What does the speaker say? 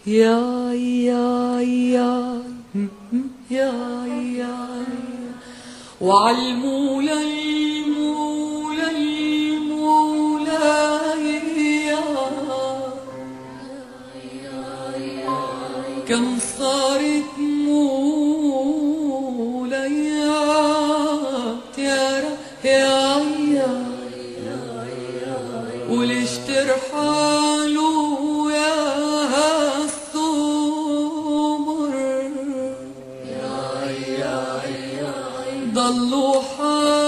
يا يا يا يا يا وعالمولى المولى المولى كم صارت موليات يا وليش ترحلوا يا هالثمر ضلوا